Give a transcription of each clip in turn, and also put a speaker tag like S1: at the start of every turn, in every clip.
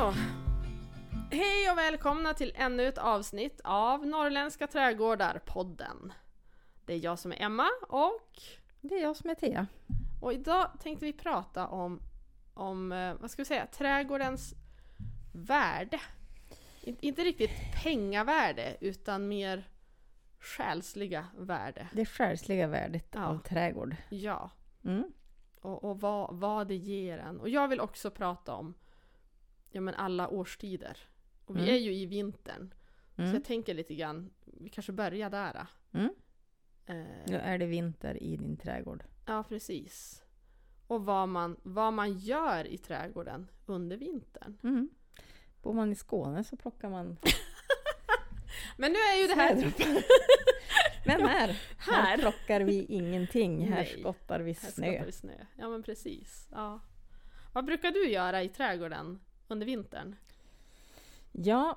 S1: Så, hej och välkomna till ännu ett avsnitt av Norrländska trädgårdar-podden. Det är jag som är Emma och
S2: det är jag som är Thea.
S1: Och idag tänkte vi prata om vad ska vi säga, trädgårdens värde. Inte riktigt pengavärde utan mer själsliga värde.
S2: Det själsliga värdet av trädgård.
S1: Ja.
S2: Mm.
S1: Och vad det ger en. Och jag vill också prata om alla årstider. Och vi är ju i vintern. Så jag tänker lite grann, vi kanske börjar där.
S2: Då är det vinter i din trädgård.
S1: Ja, precis. Och vad man gör i trädgården under vintern.
S2: Bor man i Skåne så plockar man...
S1: Men nu är ju det här...
S2: Men här plockar vi ingenting. Här
S1: Nej.
S2: skottar vi snö.
S1: Ja, men precis. Ja. Vad brukar du göra i trädgården under vintern?
S2: Ja,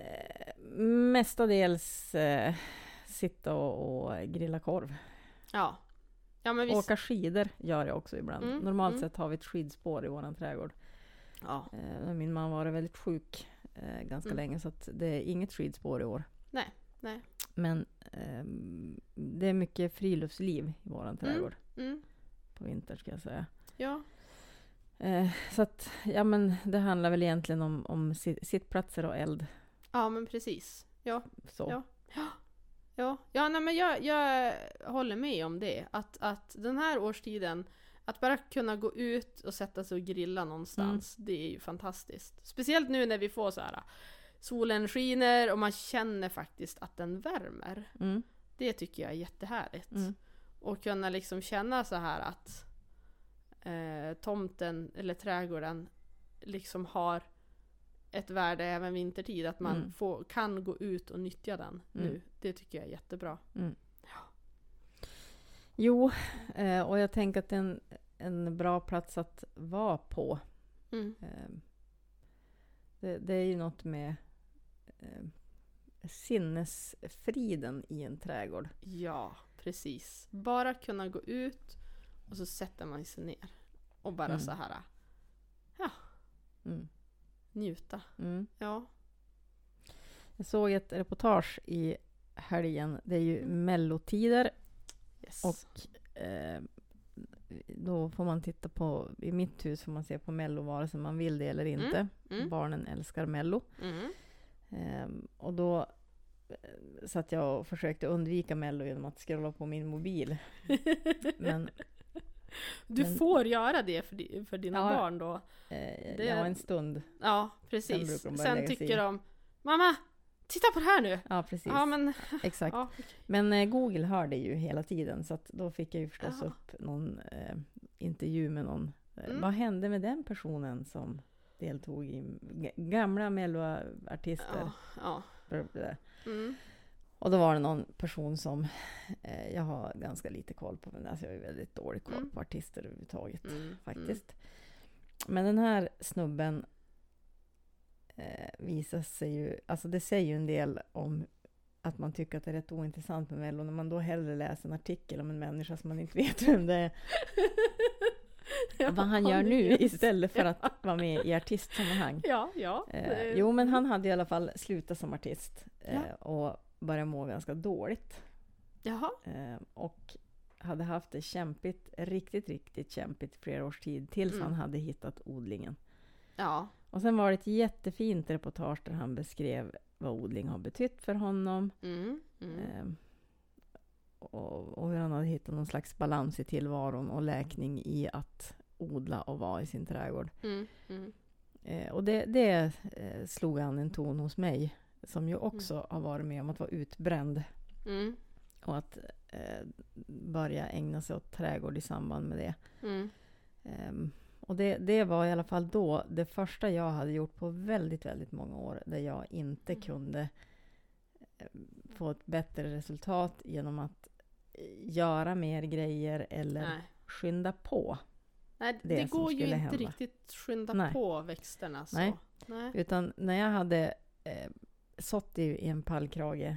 S2: mestadels sitta och grilla korv.
S1: Ja. Men
S2: åka skidor gör jag också ibland. Normalt sett har vi ett skidspår i våran trädgård.
S1: Ja.
S2: Min man var väldigt sjuk ganska länge så att det är inget skidspår i år.
S1: Nej.
S2: Men det är mycket friluftsliv i våran trädgård. På vinter ska jag säga.
S1: Ja.
S2: Så att, men det handlar väl egentligen om sittplatser och eld.
S1: Ja, men precis. Ja.
S2: Så.
S1: Ja, men jag håller med om det. Att den här årstiden, att bara kunna gå ut och sätta sig och grilla någonstans, det är ju fantastiskt. Speciellt nu när vi får så här, solen skiner och man känner faktiskt att den värmer. Det tycker jag är jättehärligt. Och kunna liksom känna så här att tomten eller trädgården liksom har ett värde även vintertid, att man kan gå ut och nyttja den nu. Det tycker jag är jättebra.
S2: Jo, och jag tänker att det är en bra plats att vara på. Det är ju något med sinnesfriden i en trädgård.
S1: Ja, precis. Bara kunna gå ut och så sätter man sig ner och bara så här njuta. Ja.
S2: Jag såg ett reportage i helgen. Det är ju mellotider.
S1: Yes.
S2: Och då får man titta på, i mitt hus får man se på mello vare sig man vill det eller inte. Barnen älskar mello. Och då satt jag och försökte undvika mello genom att scrolla på min mobil. Men
S1: du får göra det för dina barn då.
S2: En stund.
S1: Ja, precis. Sen tycker de, mamma, titta på det här nu.
S2: Ja, precis.
S1: Ja, men...
S2: Exakt.
S1: Ja, okay.
S2: Men Google hör det ju hela tiden. Så att då fick jag ju förstås upp någon intervju med någon. Vad hände med den personen som deltog i gamla melloartister?
S1: Ja.
S2: Och då var det någon person som jag har ganska lite koll på, men alltså jag är väldigt dålig koll på artister överhuvudtaget faktiskt. Men den här snubben visar sig ju, alltså det säger ju en del om att man tycker att det är rätt ointressant med mello, när man då hellre läser en artikel om en människa som man inte vet vem det är. Vad han gör nu istället för att vara med i artistsammanhang. Jo, men han hade i alla fall slutat som artist och började må ganska dåligt.
S1: Jaha.
S2: Och hade haft det kämpigt, riktigt kämpigt flera års tid tills han hade hittat odlingen. Ja. Och sen var det ett jättefint reportage där han beskrev vad odling har betytt för honom. Och hur han hade hittat någon slags balans i tillvaron och läkning i att odla och vara i sin trädgård. Och det slog an en ton hos mig, som ju också har varit med om att vara utbränd. Och att börja ägna sig åt trädgård i samband med det. Och det var i alla fall då det första jag hade gjort på väldigt många år, där jag inte kunde få ett bättre resultat genom att göra mer grejer eller skynda på.
S1: Nej, det går ju inte hända. Riktigt skynda på växterna. Så.
S2: Nej. Utan när jag hade sått i en pallkrage,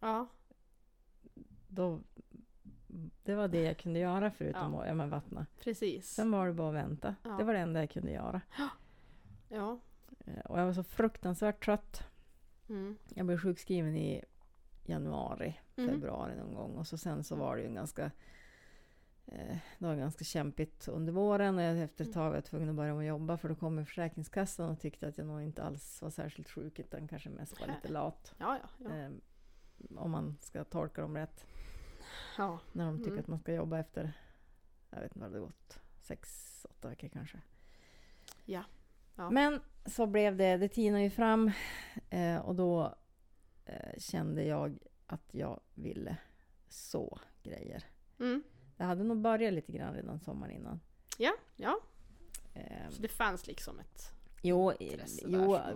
S2: då, det var det jag kunde göra förutom att vattna.
S1: Precis.
S2: Sen var det bara att vänta. Det var det enda jag kunde göra.
S1: Ja.
S2: Och jag var så fruktansvärt trött.
S1: Mm.
S2: Jag blev sjukskriven i januari, februari någon gång. Och så sen så var det ju det var ganska kämpigt under våren. Och efter ett tag var jag tvungen att börja jobba. För då kom Försäkringskassan och tyckte att jag nog inte alls var särskilt sjuk. Utan kanske mest var lite lat.
S1: Ja.
S2: Om man ska tolka dem rätt.
S1: Ja.
S2: När de tycker att man ska jobba efter, jag vet inte vad det gått, 6-8 veckor kanske.
S1: Ja.
S2: Men så blev det tinade ju fram. Och då kände jag att jag ville så grejer. Jag hade nog börjat lite grann redan sommaren innan.
S1: Ja. Så det fanns liksom ett intresse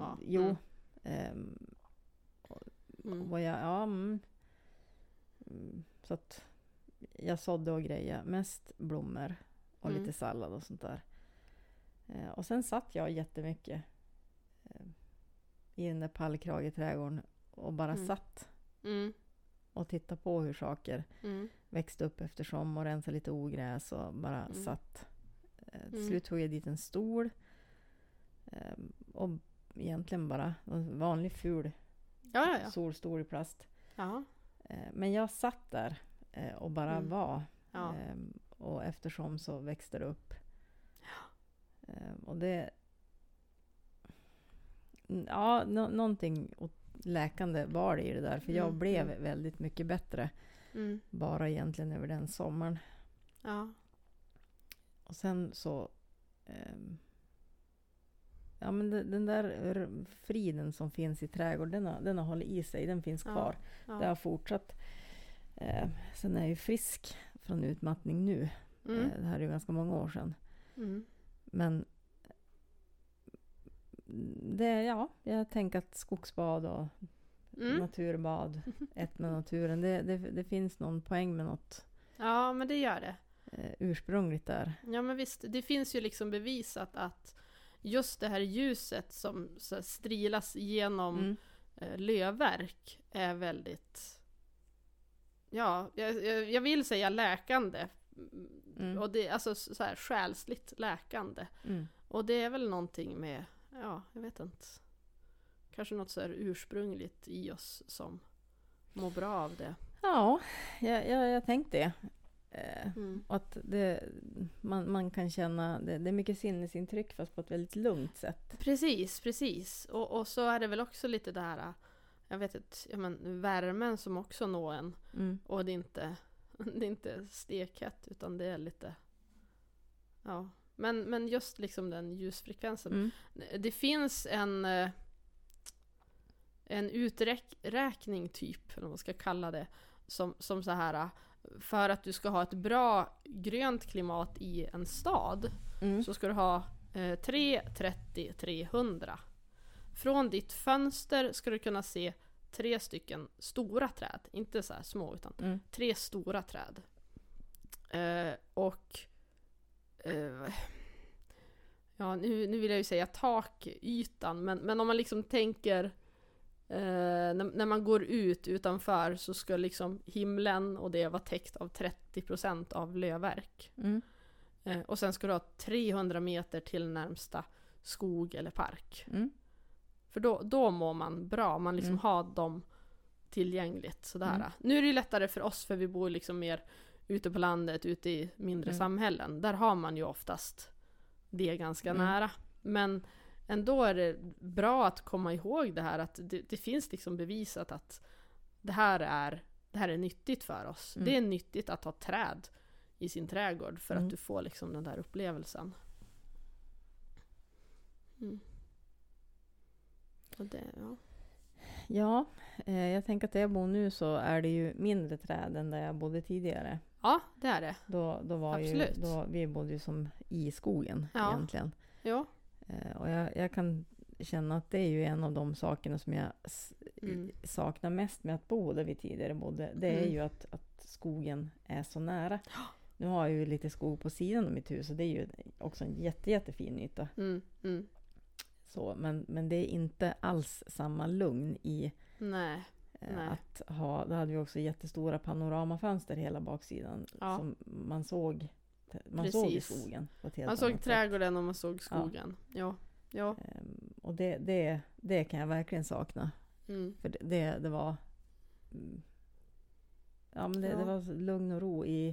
S2: så att jag sådde och grejer. Mest blommor och lite sallad och sånt där. Och sen satt jag jättemycket i den där pallkrageträdgården och bara satt och tittade på hur saker växte upp eftersom och rensade lite ogräs och bara satt. Till slut tog jag dit en stol och egentligen bara en vanlig ful solstol i plast.
S1: Ja.
S2: Men jag satt där och bara var. Och eftersom så växte det upp. Och det någonting läkande var det i det där. För jag blev väldigt mycket bättre. Bara egentligen över den sommaren.
S1: Ja.
S2: Och sen så men den där friden som finns i trädgården, den har hållit i sig, den finns kvar. Det har fortsatt. Sen är jag ju frisk från utmattning nu. Det här är ju ganska många år sedan. Men jag tänker att skogsbad och naturbad, ett med naturen, det finns någon poäng med något.
S1: Ja, men det gör det.
S2: Ursprungligt där.
S1: Ja, men visst, det finns ju liksom bevisat att just det här ljuset som så strilas genom lövverk är väldigt, jag vill säga läkande. Och det är alltså så här själsligt läkande. Och det är väl någonting med, jag vet inte, kanske något så här ursprungligt i oss som mår bra av det.
S2: Ja, jag tänkte det. Att man kan känna det är mycket sinnesintryck fast på ett väldigt lugnt sätt.
S1: Precis. Och så är det väl också lite det här, jag vet inte, värmen som också når en. Och det är inte stekhett utan det är lite men just liksom den ljusfrekvensen. Det finns en uträkning typ, eller vad man ska kalla det, som så här, för att du ska ha ett bra grönt klimat i en stad så ska du ha 300. Från ditt fönster ska du kunna se 3 stycken stora träd, inte så här små utan 3 stora träd. Nu vill jag ju säga takytan, men om man liksom tänker när man går ut utanför så ska liksom himlen och det vara täckt av 30% av lövverk. Och sen ska du ha 300 meter till närmsta skog eller park. För då mår man bra, man liksom har dem tillgängligt sådär. Nu är det ju lättare för oss för vi bor liksom mer ute på landet, ute i mindre samhällen. Där har man ju oftast det ganska nära. Men ändå är det bra att komma ihåg det här, att det finns liksom bevisat att det här är nyttigt för oss. Det är nyttigt att ha träd i sin trädgård för att du får liksom den där upplevelsen. Och det,
S2: jag tänker att där jag bor nu så är det ju mindre träd än där jag bodde tidigare.
S1: Ja, det är det.
S2: Då var vi bodde ju som i skogen egentligen.
S1: Ja.
S2: Och jag kan känna att det är ju en av de sakerna som jag saknar mest med att bo där vi tidigare bodde. Det är ju att skogen är så nära. Nu har jag ju lite skog på sidan av mitt hus och det är ju också en jättefin yta. Så, men det är inte alls samma lugn i att ha, då hade vi också jättestora panoramafönster hela baksidan som man såg i skogen på ett helt
S1: man såg
S2: annat
S1: trädgården och man såg skogen. Ja.
S2: Och det kan jag verkligen sakna. För det var... Ja, men det var lugn och ro i...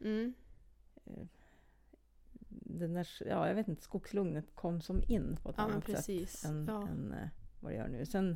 S2: Den där, jag vet inte, skogslugnet kom som in på ett annat sätt än vad det gör nu. Sen...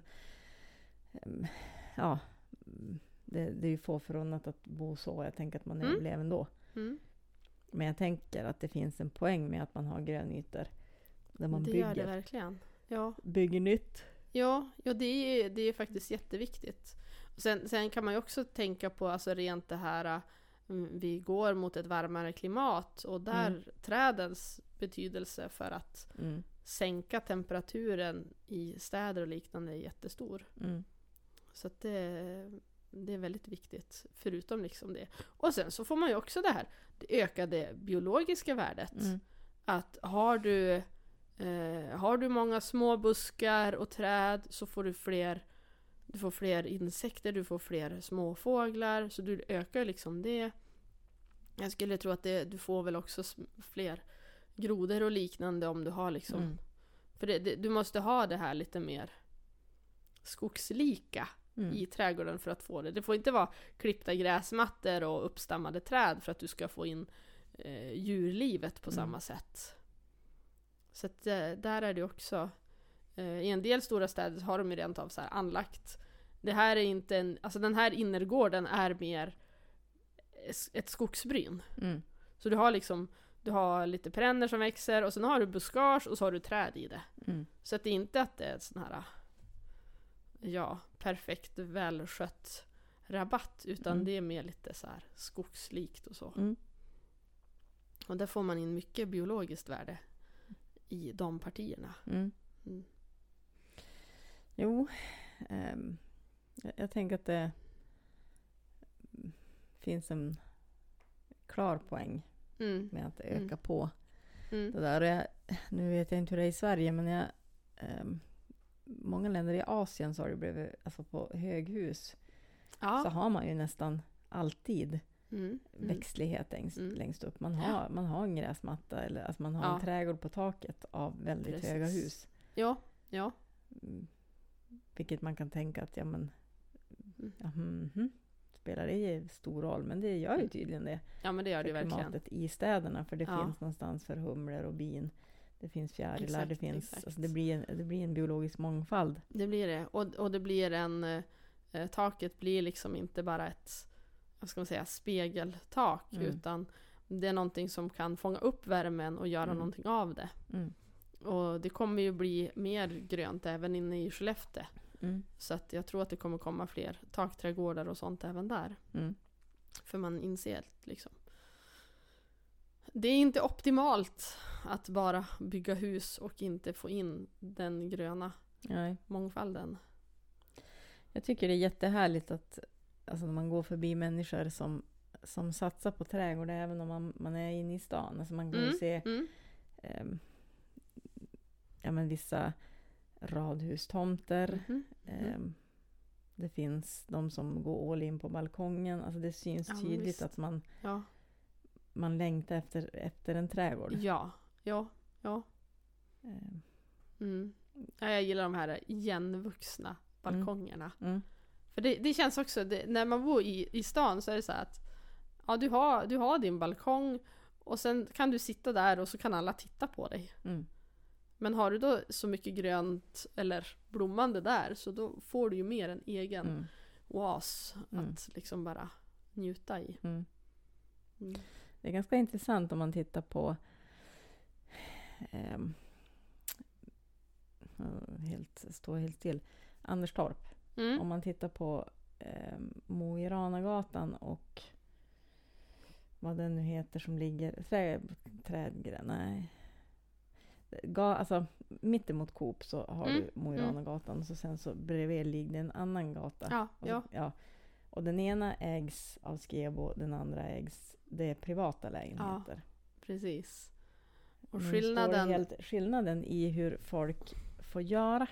S2: det är ju få förunnat att bo så. Jag tänker att man överlever ändå. Men jag tänker att det finns en poäng med att man har grönytor. Där man
S1: gör det verkligen. Ja.
S2: Bygger nytt.
S1: Ja, det är faktiskt jätteviktigt. Och sen kan man ju också tänka på alltså rent det här, vi går mot ett varmare klimat och där trädens betydelse för att sänka temperaturen i städer och liknande är jättestor. Så att det är väldigt viktigt, förutom liksom det. Och sen så får man ju också det ökade biologiska värdet. Att har du många små buskar och träd så får du får fler insekter, du får fler småfåglar, så du ökar liksom det. Jag skulle tro att du får väl också fler grodor och liknande om du har liksom... För du måste ha det här lite mer skogslika i trädgården för att få det. Det får inte vara klippta gräsmattor och uppstammade träd för att du ska få in djurlivet på samma sätt. Så att, där är det också... I en del stora städer har de ju rent av så här anlagt. Det här är inte alltså den här innergården är mer ett skogsbryn. Så du har lite perenner som växer och sen har du buskage och så har du träd i det. Så att det är inte att det är ett sån här perfekt välskött rabatt, utan det är mer lite så här skogslikt och så. Och där får man in mycket biologiskt värde i de partierna.
S2: Jo, jag tänker att det finns en klar poäng med att öka på det där. Nu vet jag inte hur det är i Sverige, men många länder i Asien så har det blivit, alltså på höghus så har man ju nästan alltid växtlighet längst upp. Man har en gräsmatta eller alltså man har en trädgård på taket av väldigt höga hus.
S1: Ja.
S2: Vilket man kan tänka att spelar det stor roll, men det gör ju tydligen det. Ja, men det gör det verkligen. Klimatet i städerna, för det finns någonstans för humlor och bin. Det finns fjärilar, det finns alltså det blir en biologisk mångfald. Det blir det, och det blir taket blir liksom inte bara ett, vad ska man säga, spegeltak, utan det är någonting som kan fånga upp värmen och göra någonting av det. Och det kommer ju bli mer grönt även inne i Skellefteå. Så att jag tror att det kommer komma fler takträdgårdar och sånt även där. För man inser liksom. Det är inte optimalt att bara bygga hus och inte få in den gröna mångfalden. Jag tycker det är jättehärligt att alltså när man går förbi människor som satsar på trädgård även om man är inne i stan. Alltså man går och se vissa radhustomter. Det finns de som går all in på balkongen. Alltså det syns tydligt att man längtar efter en trädgård. Ja. Jag gillar de här igenvuxna balkongerna. För det känns också, när man bor i stan så är det så här att du har din balkong och sen kan du sitta där och så kan alla titta på dig. Men har du då så mycket grönt eller blommande där, så då får du ju mer en egen oas att liksom bara njuta i. Det är ganska intressant om man tittar på står helt still Anderstorp. Om man tittar på Mo i Ranagatan och vad den nu heter som ligger trädgren, alltså mittemot Coop så har du Mo i Ranagatan, och så sen så bredvid ligger en annan gata. Och den ena ägs av Skebo, den andra det är privata lägenheter. Precis. Och skillnaden i hur folk får göra.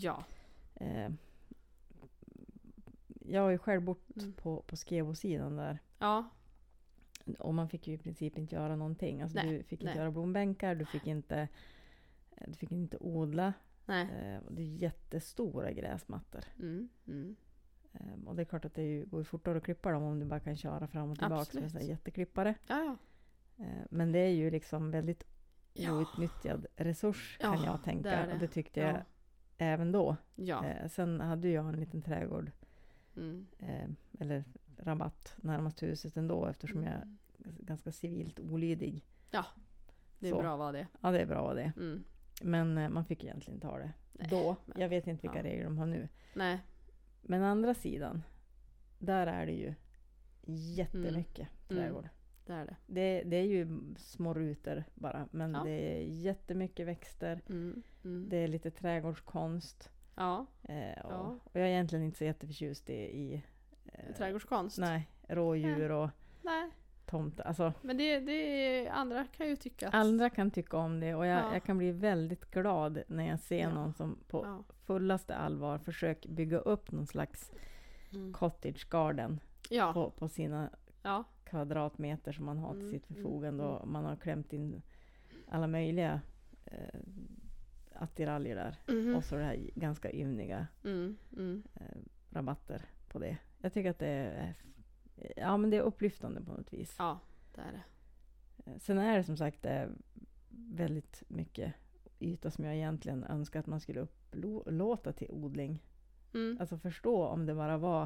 S2: Jag har ju själv bott på Skebo-sidan där. Och man fick ju i princip inte göra någonting. Alltså du fick inte göra blombänkar, du fick inte odla
S1: Nej.
S2: Och det är jättestora gräsmattor. Och det är klart att det går fortare att klippa dem om du bara kan köra fram och tillbaka med en jätteklippare.
S1: Ja.
S2: Men det är ju liksom väldigt outnyttjad resurs kan jag tänka.
S1: Det.
S2: Och det tyckte jag även då.
S1: Ja.
S2: Sen hade jag en liten trädgård. Eller rabatt närmast huset ändå, eftersom jag är ganska civilt olydig.
S1: Ja, det är bra vad det.
S2: Ja, det är bra vad det. Men man fick egentligen inte ha det då. Jag vet inte vilka regler de har nu.
S1: Nej.
S2: Men andra sidan, där är det ju jättemycket trädgård.
S1: Det är det.
S2: Det är ju små rutor bara, men det är jättemycket växter. Det är lite trädgårdskonst.
S1: Ja.
S2: Och jag är egentligen inte så jätteförtjust i
S1: trädgårdskonst.
S2: Nej, rådjur och tomtar. Alltså,
S1: men det andra kan ju tycka att...
S2: Andra kan tycka om det, och jag kan bli väldigt glad när jag ser någon som på fullaste allvar försöker bygga upp någon slags cottage garden på sina kvadratmeter som man har till sitt förfogande, och man har klämt in alla möjliga attiraljer där. Och så det här ganska ymniga rabatter på det. Jag tycker att det är men det är upplyftande på något vis.
S1: Ja, det är det.
S2: Sen är det som sagt väldigt mycket yta som jag egentligen önskar att man skulle upplåta till odling. Alltså förstå om det bara var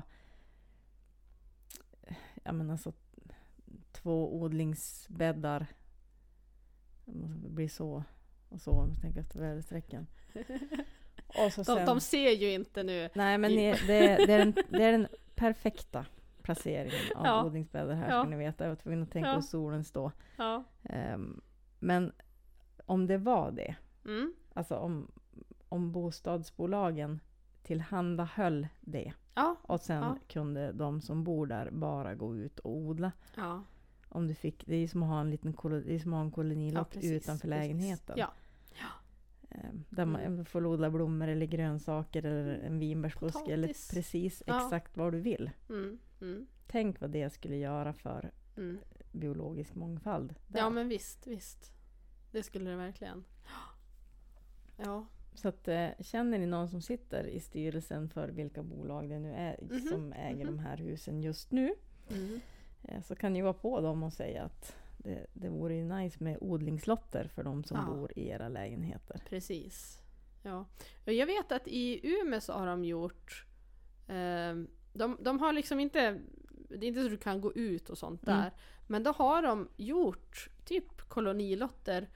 S2: alltså 2 odlingsbäddar. Det blir så och så om jag tänker efter vädersträckan. Och så sen,
S1: de ser ju inte nu.
S2: Nej, men det är den perfekta placeringen av odlingsbäddar här, ska ni veta. Jag var tvungen att tänka på solen stå. Men om det var det, alltså om bostadsbolagen tillhandahöll det, och sen kunde de som bor där bara gå ut och odla. Om du fick, det är som att ha en liten kolonilott utanför lägenheten. Där man får odla blommor eller grönsaker eller en vinbärsbuske eller precis exakt vad du vill. Tänk vad det skulle göra för biologisk mångfald. Där.
S1: Ja, men visst. Det skulle det verkligen. Ja.
S2: Så att, känner ni någon som sitter i styrelsen för vilka bolag det nu är som äger de här husen just nu, så kan ni vara på dem och säga att det vore ju nice med odlingslotter för de som bor i era lägenheter.
S1: Precis. Ja. Och jag vet att i Umeå så har de gjort de har liksom inte, det är inte så du kan gå ut och sånt där, men då har de gjort typ kolonilotter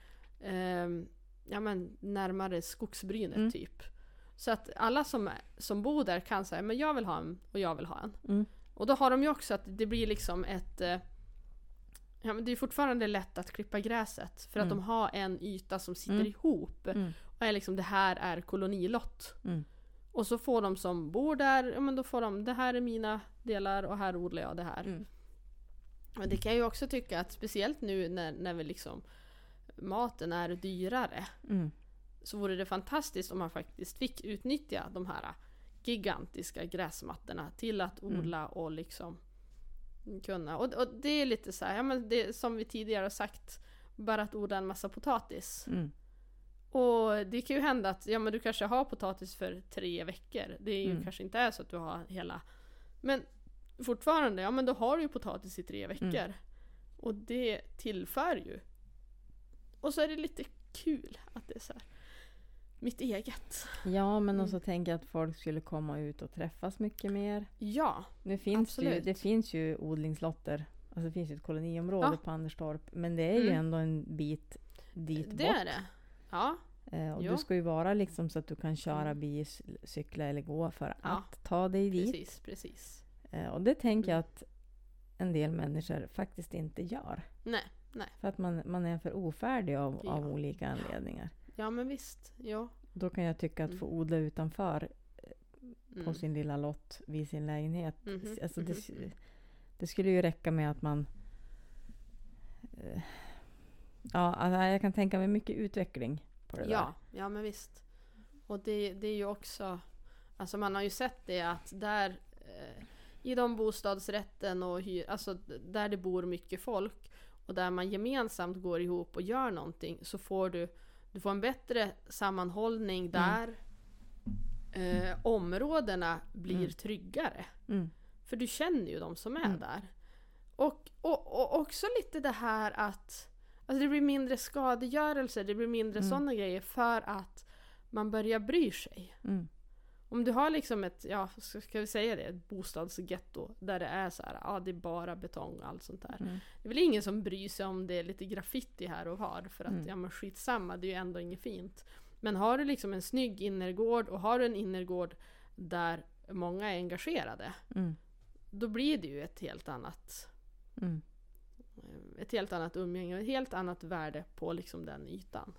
S1: närmare skogsbrynet typ. Så att alla som bor där kan säga, men jag vill ha en och jag vill ha en. Och då har de ju också att det blir liksom ett men det är fortfarande lätt att klippa gräset för att de har en yta som sitter ihop och är liksom, det här är kolonilott. Och så får de som bor där, men då får de, det här är mina delar och här odlar jag det här. Men det kan jag ju också tycka att speciellt nu när vi liksom maten är dyrare, så vore det fantastiskt om man faktiskt fick utnyttja de här gigantiska gräsmattorna till att odla och liksom kunna. Och det är lite så här, men det som vi tidigare har sagt, bara att odla en massa potatis. Och det kan ju hända att men du kanske har potatis för 3 veckor. Det är ju kanske inte är så att du har hela. Men fortfarande, men då har du ju potatis i 3 veckor. Och det tillför ju. Och så är det lite kul att det är så här mitt eget.
S2: Ja, men också tänker jag att folk skulle komma ut och träffas mycket mer.
S1: Ja,
S2: nu finns det finns ju odlingslotter. Alltså det finns ju ett koloniområde på Anderstorp. Men det är ju ändå en bit dit bort.
S1: Det är det. Ja.
S2: Och du ska ju vara liksom så att du kan köra bil, cykla eller gå för att ta dig dit.
S1: Precis.
S2: Och det tänker jag att en del människor faktiskt inte gör.
S1: Nej.
S2: För att man är för ofärdig av olika anledningar.
S1: Ja, men visst. Ja.
S2: Då kan jag tycka att få odla utanför på sin lilla lott vid sin lägenhet. Alltså det skulle ju räcka med att man alltså jag kan tänka mig mycket utveckling på det där.
S1: Ja, men visst. Och det är ju också, alltså man har ju sett det att där i de bostadsrätten och alltså där det bor mycket folk och där man gemensamt går ihop och gör någonting, så får du Du får en bättre sammanhållning där. Områdena blir tryggare. För du känner ju de som är där. Och också lite det här att alltså det blir mindre skadegörelse, det blir mindre sådana grejer för att man börjar bry sig. Om du har liksom ett, ja, ska vi säga det, ett bostadsgetto där det är så här, ja, det är bara betong och allt sånt där. Det är väl ingen som bryr sig om det är lite graffiti här och var, för att ja, men skitsamma, det är ju ändå inget fint. Men har du liksom en snygg innergård och har du en innergård där många är engagerade, då blir det ju ett helt annat umgänge och ett helt annat värde på liksom den ytan.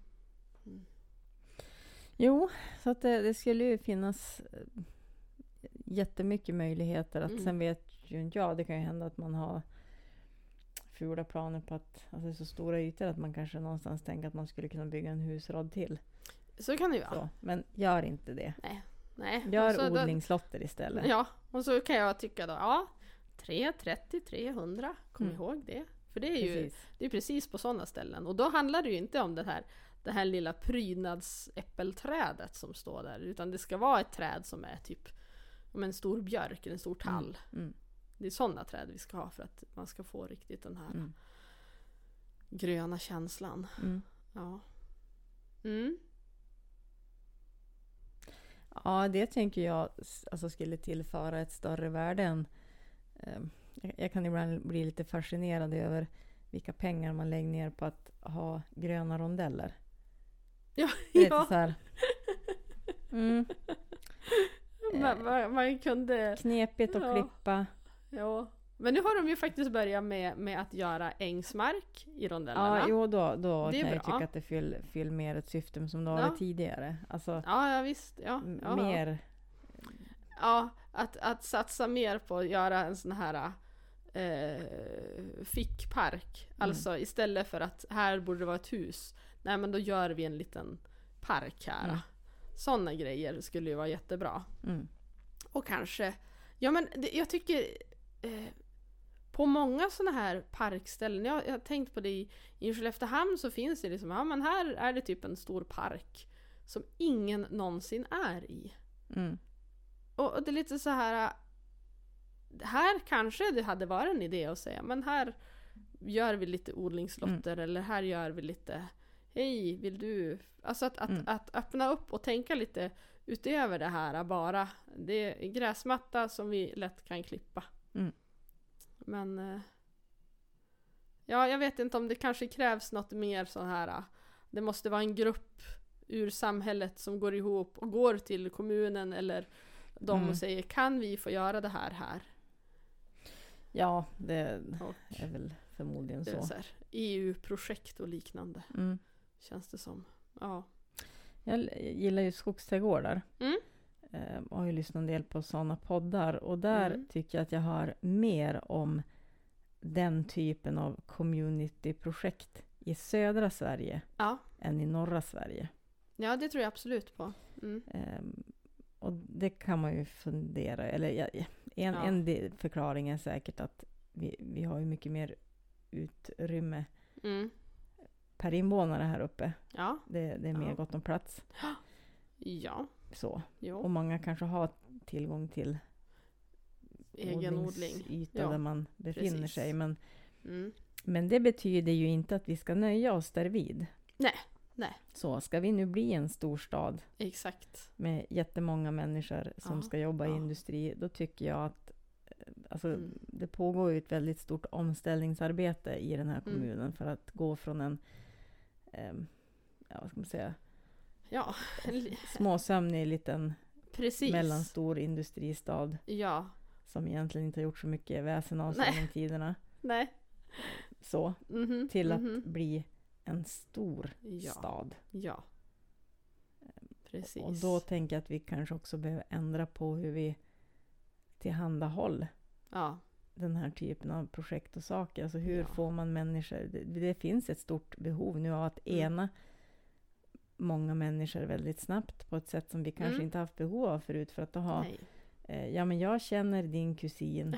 S2: Jo, så att det skulle ju finnas jättemycket möjligheter. Att sen vet ju inte jag, det kan ju hända att man har fula planer på att, alltså så stora ytor att man kanske någonstans tänker att man skulle kunna bygga en husrad till.
S1: Så kan det ju vara.
S2: Så, men gör inte det.
S1: Nej.
S2: Gör odlingslotter istället.
S1: Ja, och så kan jag tycka då, ja, 330, 300, kom ihåg det. För det är ju det är precis på sådana ställen. Och då handlar det ju inte om det här lilla prydnadsäppelträdet som står där, utan det ska vara ett träd som är typ om en stor björk eller en stor tall. Det är sådana träd vi ska ha för att man ska få riktigt den här gröna känslan. Ja.
S2: Ja, det tänker jag alltså skulle tillföra ett större värde än jag kan ibland bli lite fascinerad över vilka pengar man lägger ner på att ha gröna rondeller.
S1: Ja,
S2: det är lite så här.
S1: Man kunde
S2: knepigt att klippa.
S1: Ja. Men nu har de ju faktiskt börjat med att göra ängsmark i rondellerna.
S2: Ja, jo, då kan jag
S1: bra.
S2: tycka att det fyller mer ett syfte som det var tidigare. Alltså,
S1: ja, visst. Ja.
S2: Mer.
S1: Ja, att satsa mer på att göra en sån här fickpark. Alltså istället för att här borde det vara ett hus. Nej, men då gör vi en liten park här. Sådana grejer skulle ju vara jättebra. Och kanske, ja men jag tycker på många sådana här parkställen, jag har tänkt på det i Skelleftehamn, så finns det liksom, ja men här är det typ en stor park som ingen någonsin är i. Och det är lite så här kanske det hade varit en idé att säga, men här gör vi lite odlingslotter eller här gör vi lite, hej, vill du, alltså att öppna upp och tänka lite utöver det här bara. Det är gräsmatta som vi lätt kan klippa. Men ja, jag vet inte om det kanske krävs något mer så här. Det måste vara en grupp ur samhället som går ihop och går till kommunen eller de och säger, kan vi få göra det här? Ja,
S2: det är väl förmodligen
S1: det är så här, EU-projekt och liknande. Känns det som. Ja.
S2: Jag gillar ju skogsträdgårdar. Och har ju lyssnat en del på sådana poddar. Och där tycker jag att jag hör mer om den typen av community-projekt i södra Sverige än i norra Sverige.
S1: Ja, det tror jag absolut på.
S2: Och det kan man ju fundera. Eller en förklaring är säkert att vi har ju mycket mer utrymme per invånare här uppe. Ja. Det är mer gott om plats.
S1: Ja.
S2: Så. Jo. Och många kanske har tillgång till
S1: egen odling
S2: där man befinner sig. Men det betyder ju inte att vi ska nöja oss därvid.
S1: Nej.
S2: Så ska vi nu bli en stor stad.
S1: Exakt.
S2: Med jättemånga människor som ska jobba i industri. Då tycker jag att det pågår ju ett väldigt stort omställningsarbete i den här kommunen för att gå från en vad ska man säga, småsömnig liten mellanstor industristad som egentligen inte har gjort så mycket väsen av sig i tiderna.
S1: Nej.
S2: Så, till att bli en stor stad.
S1: Ja. Precis.
S2: Och då tänker jag att vi kanske också behöver ändra på hur vi tillhandahåller den här typen av projekt och saker. Alltså hur får man människor... Det finns ett stort behov nu av att ena många människor väldigt snabbt på ett sätt som vi kanske inte haft behov av förut, för att ha men jag känner din kusin.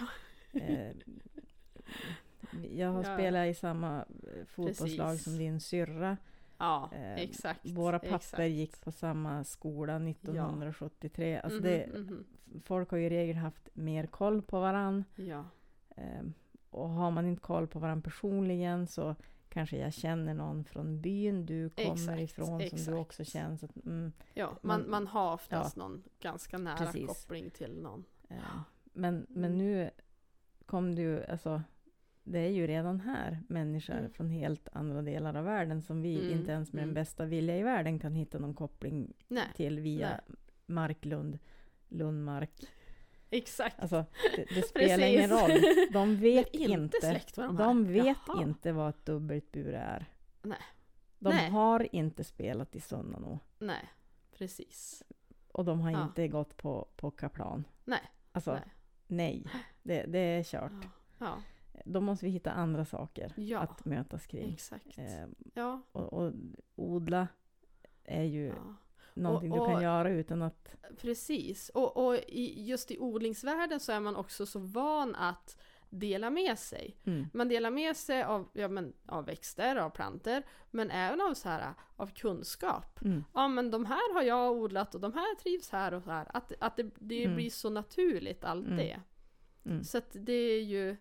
S2: Jag har spelat i samma fotbollslag som din syrra.
S1: Ja, exakt.
S2: Våra papper gick på samma skola 1973.
S1: Ja.
S2: Alltså folk har ju i regel haft mer koll på varann.
S1: Ja.
S2: Och har man inte koll på varann personligen så kanske jag känner någon från byn du kommer ifrån som du också känns. Att,
S1: man har oftast någon ganska nära koppling till någon.
S2: Men nu kom du, alltså det är ju redan här människor från helt andra delar av världen som vi inte ens med den bästa vilja i världen kan hitta någon koppling till via Lundmark.
S1: Exakt.
S2: Alltså, det spelar ingen roll. De vet inte vad ett dubbeltbur är.
S1: Nej.
S2: De har inte spelat i Sunnanå.
S1: Nej, precis.
S2: Och de har inte gått på Kaplan.
S1: Nej.
S2: Alltså, nej. Det är kört.
S1: Ja.
S2: Då måste vi hitta andra saker att mötas kring.
S1: Exakt.
S2: Och odla är ju någonting du kan göra utan att...
S1: Precis. Och just i odlingsvärlden så är man också så van att dela med sig. Man delar med sig av växter, av planter, men även av så här av kunskap. Ja, men de här har jag odlat och de här trivs här och så här. Att det blir så naturligt allt det. Så att det är ju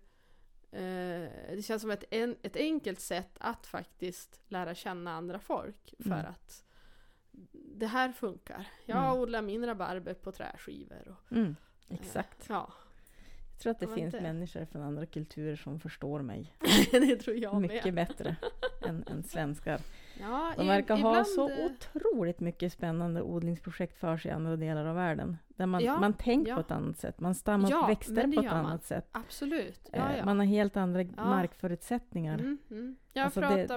S1: det känns som ett enkelt sätt att faktiskt lära känna andra folk för att det här funkar. Jag odlar min rabarber på träskivor. Och,
S2: exakt.
S1: Jag
S2: tror att det finns människor från andra kulturer som förstår mig.
S1: Det tror jag
S2: mycket bättre än svenskar.
S1: Ja,
S2: de verkar ha så otroligt mycket spännande odlingsprojekt för sig i andra delar av världen. Där man tänker på ett annat sätt. Man stammar upp växter på ett annat sätt.
S1: Absolut.
S2: Man har helt andra markförutsättningar.
S1: Jag pratade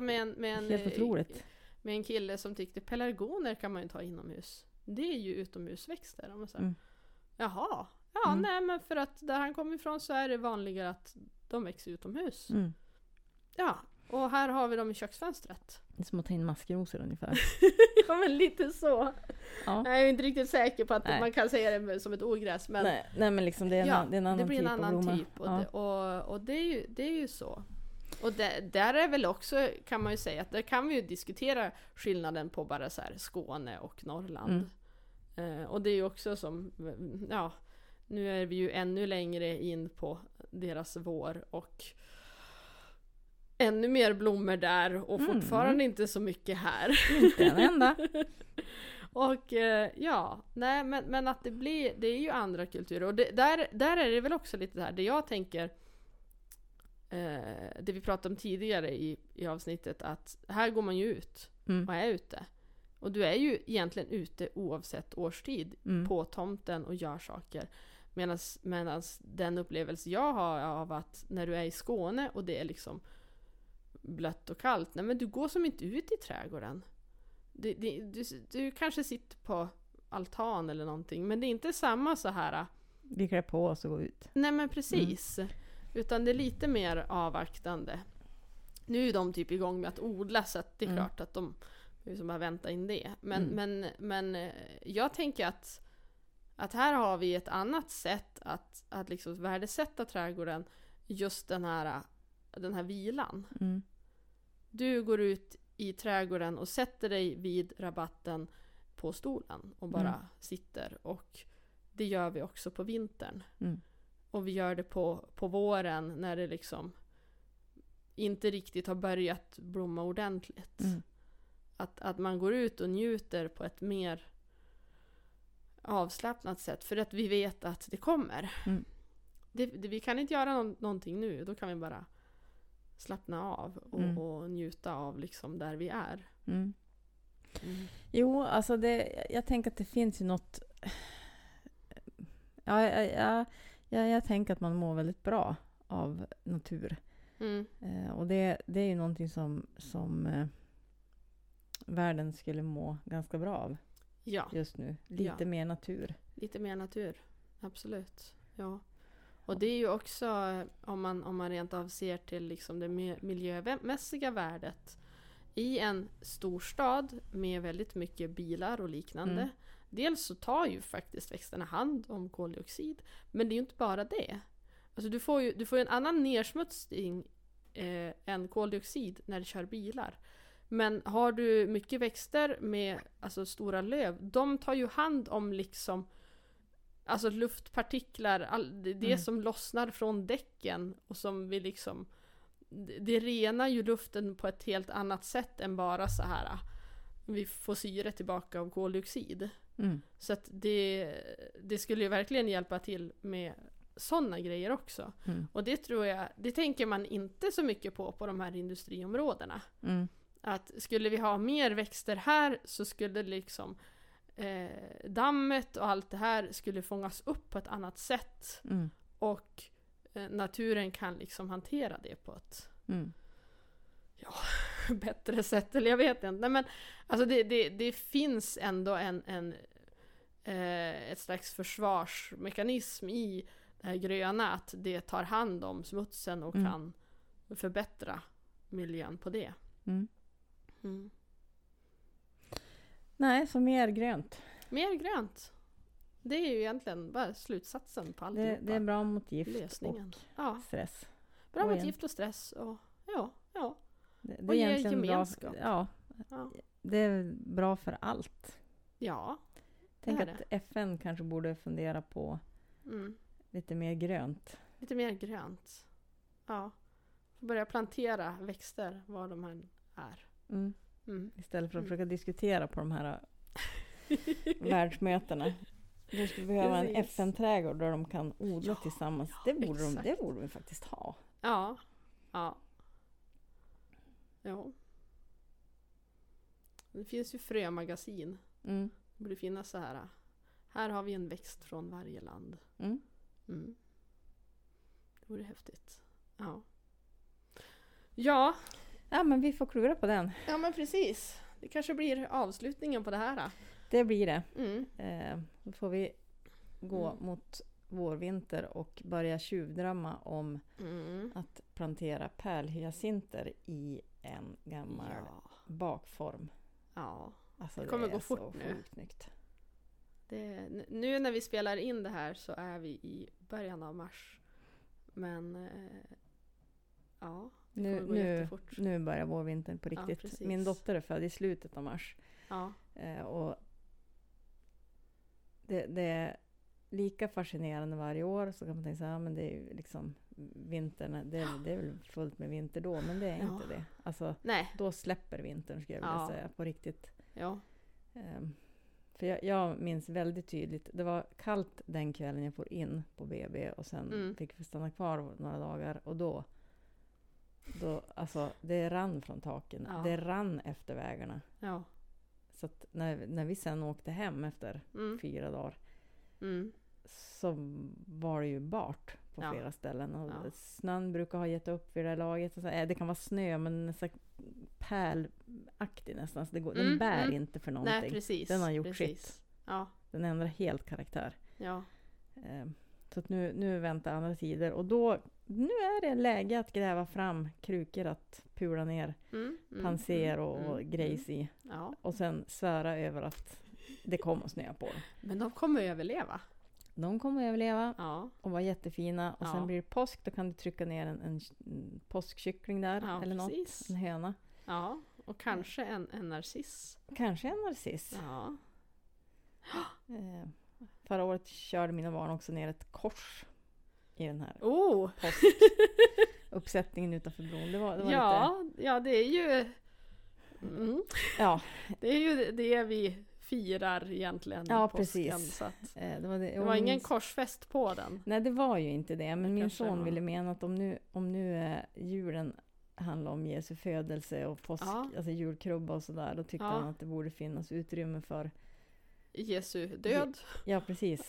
S1: med en kille som tyckte pelargoner kan man ju ta inomhus. Det är ju utomhusväxter. Om man säger. Jaha. Ja, nej, men för att där han kommer ifrån så är det vanligare att de växer utomhus. Ja, och här har vi dem i köksfönstret.
S2: Det är som att ta in maskrosor ungefär.
S1: Ja, men lite så. Ja. Jag är inte riktigt säker på att man kan säga det som ett ogräs. Men
S2: nej, men liksom det är en annan
S1: det blir
S2: typ
S1: en annan
S2: av blomma.
S1: Typ. Och det är ju så. Och där är väl också, kan man ju säga, att där kan vi ju diskutera skillnaden på bara så här Skåne och Norrland. Och det är ju också som, nu är vi ju ännu längre in på deras vår och ännu mer blommor där och fortfarande inte så mycket här.
S2: Inte en enda.
S1: Och men att det är ju andra kulturer. Och där är det väl också lite där. Det jag tänker, det vi pratade om tidigare i avsnittet, att här går man ju ut och är ute. Och du är ju egentligen ute oavsett årstid på tomten och gör saker. Medan den upplevelse jag har av att när du är i Skåne och det är liksom blött och kallt, nej men du går som inte ut i trädgården. Du kanske sitter på altan eller någonting, men det är inte samma så här.
S2: Vi klär på oss och går ut.
S1: Nej men precis. Utan det är lite mer avvaktande. Nu är de typ igång med att odla, så att det är klart att de liksom bara vänta in det. Men jag tänker att här har vi ett annat sätt att liksom värdesätta trädgården, just den här vilan. Du går ut i trädgården och sätter dig vid rabatten på stolen och bara sitter, och det gör vi också på vintern. Och vi gör det på våren när det liksom inte riktigt har börjat blomma ordentligt. Att man går ut och njuter på ett mer avslappnat sätt, för att vi vet att det kommer. Vi kan inte göra någonting nu, då kan vi bara slappna av och njuta av liksom där vi är.
S2: Jo, alltså jag tänker att det finns ju något. Jag tänker att man mår väldigt bra av natur. Och det är ju någonting som världen skulle må ganska bra av just nu. Lite mer natur.
S1: Lite mer natur, absolut. Ja. Och det är ju också, om man rent av ser till liksom det miljömässiga värdet i en storstad med väldigt mycket bilar och liknande. Dels så tar ju faktiskt växterna hand om koldioxid, men det är ju inte bara det. Alltså du får ju en annan nedsmutsning än koldioxid när du kör bilar. Men har du mycket växter med alltså stora löv, de tar ju hand om liksom alltså luftpartiklar, det som lossnar från däcken och som vi liksom, det renar ju luften på ett helt annat sätt än bara så här vi får syre tillbaka av koldioxid. Så att det skulle ju verkligen hjälpa till med sådana grejer också. Och det tror jag, det tänker man inte så mycket på de här industriområdena. Att skulle vi ha mer växter här så skulle liksom dammet och allt det här skulle fångas upp på ett annat sätt. Och naturen kan liksom hantera det på ett bättre sätt. Eller jag vet inte. Nej, men alltså det finns ändå ett slags försvarsmekanism i det här gröna, att det tar hand om smutsen och kan förbättra miljön på det.
S2: Nej, så mer grönt.
S1: Mer grönt. Det är ju egentligen bara slutsatsen på allt.
S2: Det är bra mot gift
S1: lösningen.
S2: Och stress.
S1: Bra mot gift och stress. Och,
S2: det
S1: och
S2: är
S1: ge gemenskap.
S2: Bra, det är bra för allt.
S1: Ja.
S2: Tänk att FN kanske borde fundera på lite mer grönt.
S1: Lite mer grönt. Ja. Börja plantera växter var de här är.
S2: Istället för att försöka diskutera på de här världsmötena. Det skulle behöva en FN-trädgård där de kan odla tillsammans. Det borde vi faktiskt ha.
S1: Ja. Det finns ju frömagasin. Det borde finnas så här. Här har vi en växt från varje land. Det vore häftigt. Ja,
S2: men vi får klura på den.
S1: Ja, men precis. Det kanske blir avslutningen på det här.
S2: Det blir det. Då får vi gå mot vårvinter och börja tjuvdrömma om att plantera pärlhyacinter i en gammal bakform.
S1: Ja,
S2: alltså,
S1: det kommer gå fort
S2: så
S1: nu.
S2: Snyggt.
S1: Nu när vi spelar in det här så är vi i början av mars. Men
S2: nu börjar vårvintern på riktigt. Min dotter är född i slutet av mars. Och det är lika fascinerande varje år, så kan man tänka så här, men det är ju liksom vintern, det är väl fullt med vinter då, men det är inte det. Alltså, då släpper vintern, skulle jag vilja säga, på riktigt. För jag minns väldigt tydligt, det var kallt den kvällen jag får in på BB och sen fick vi stanna kvar några dagar, och då alltså, det rann från taken. Det rann efter vägarna. Så att när vi sen åkte hem efter 4 dagar så var det ju bart på flera ställen. Och snön brukar ha gett upp vid det laget. Och så, det kan vara snö, men så pärlaktig nästan. Så den bär inte för någonting.
S1: Nej, precis,
S2: den har gjort sitt. Den ändrar helt karaktär. Så att nu väntar andra tider. Och nu är det läge att gräva fram krukor att pula ner panser och grejs i. Och sen svära över att det kommer att snöa på dem.
S1: Men de kommer att överleva.
S2: De kommer att överleva och vara jättefina. Och sen blir det påsk, då kan du trycka ner en påskkyckling där. Eller något, en höna.
S1: Ja, och kanske en narciss.
S2: Kanske en narciss. Förra året körde mina barn också ner ett kors i den här uppsättningen utanför bron. Det var lite...
S1: det är ju det är ju det vi firar egentligen.
S2: Ja,
S1: påsken,
S2: precis.
S1: Så att
S2: det
S1: var ingen korsfest på den.
S2: Nej, det var ju inte det. Men min son ville mena att om nu julen handlar om Jesu födelse och påsk, alltså julkrubba och sådär, då tyckte han att det borde finnas utrymme för
S1: Jesu död.
S2: Ja, precis.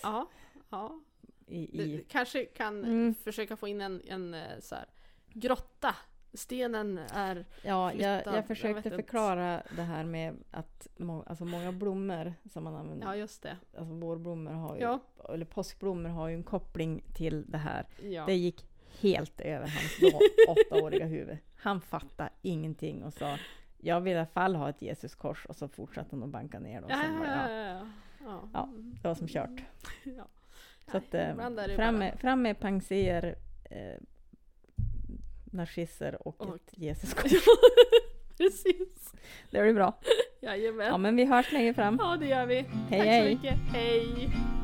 S1: Kanske kan försöka få in en så här grotta. Stenen är flyttad.
S2: Jag försökte förklara det här med att alltså många blommor som man använder.
S1: Ja, just det.
S2: Alltså vårblommor har ju, eller påskblommor har ju en koppling till det här. Det gick helt över hans 8-åriga huvud. Han fattade ingenting och sa, jag vill i alla fall ha ett Jesuskors, och så fortsatte han att banka ner det. Det var som kört. Så att, fram med panser, narcisser och ett Jesuskors.
S1: Precis.
S2: Det blir bra.
S1: Jajamän.
S2: Ja, men vi hörs längre fram.
S1: Ja, det gör vi.
S2: Hej,
S1: Tack
S2: hej.
S1: så mycket. Hej.